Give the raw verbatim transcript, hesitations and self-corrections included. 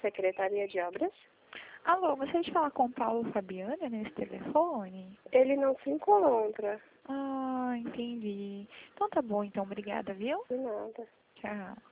Secretaria de Obras. Alô, você de falar com o Paulo Fabiana nesse telefone? Ele não se encontra. Ah, entendi. Então tá bom, então. Obrigada, viu? De nada. Tchau.